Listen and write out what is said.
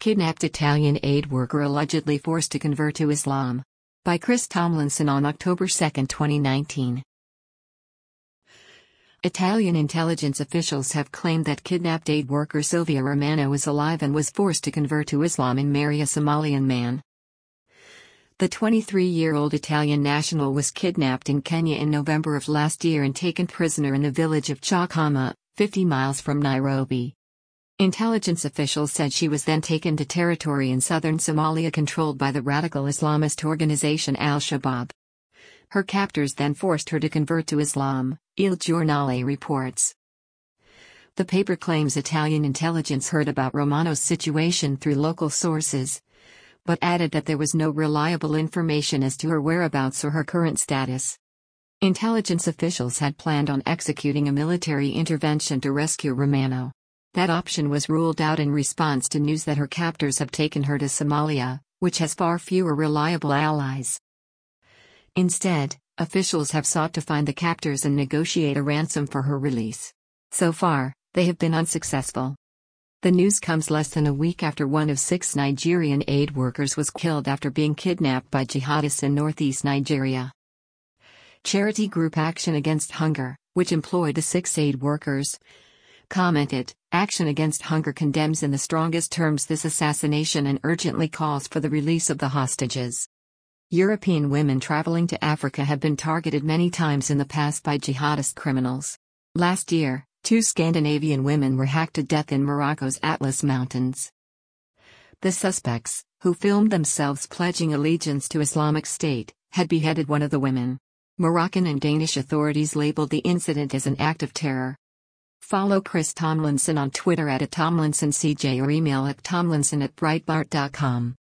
Kidnapped Italian aid worker allegedly forced to convert to Islam. By Chris Tomlinson on October 2, 2019. Italian intelligence officials have claimed that kidnapped aid worker Silvia Romano is alive and was forced to convert to Islam and marry a Somalian man. The 23-year-old Italian national was kidnapped in Kenya in November of last year and taken prisoner in the village of Chakama, 50 miles from Nairobi. Intelligence officials said she was then taken to territory in southern Somalia controlled by the radical Islamist organization Al-Shabaab. Her captors then forced her to convert to Islam, Il Giornale reports. The paper claims Italian intelligence heard about Romano's situation through local sources, but added that there was no reliable information as to her whereabouts or her current status. Intelligence officials had planned on executing a military intervention to rescue Romano. That option was ruled out in response to news that her captors have taken her to Somalia, which has far fewer reliable allies. Instead, officials have sought to find the captors and negotiate a ransom for her release. So far, they have been unsuccessful. The news comes less than a week after one of 6 Nigerian aid workers was killed after being kidnapped by jihadists in northeast Nigeria. Charity group Action Against Hunger, which employed the 6 aid workers, commented, "Action Against Hunger condemns in the strongest terms this assassination and urgently calls for the release of the hostages." European women traveling to Africa have been targeted many times in the past by jihadist criminals. Last year, 2 Scandinavian women were hacked to death in Morocco's Atlas Mountains. The suspects, who filmed themselves pledging allegiance to Islamic State, had beheaded one of the women. Moroccan and Danish authorities labeled the incident as an act of terror. Follow Chris Tomlinson on Twitter @TomlinsonCJ or email at tomlinson@breitbart.com.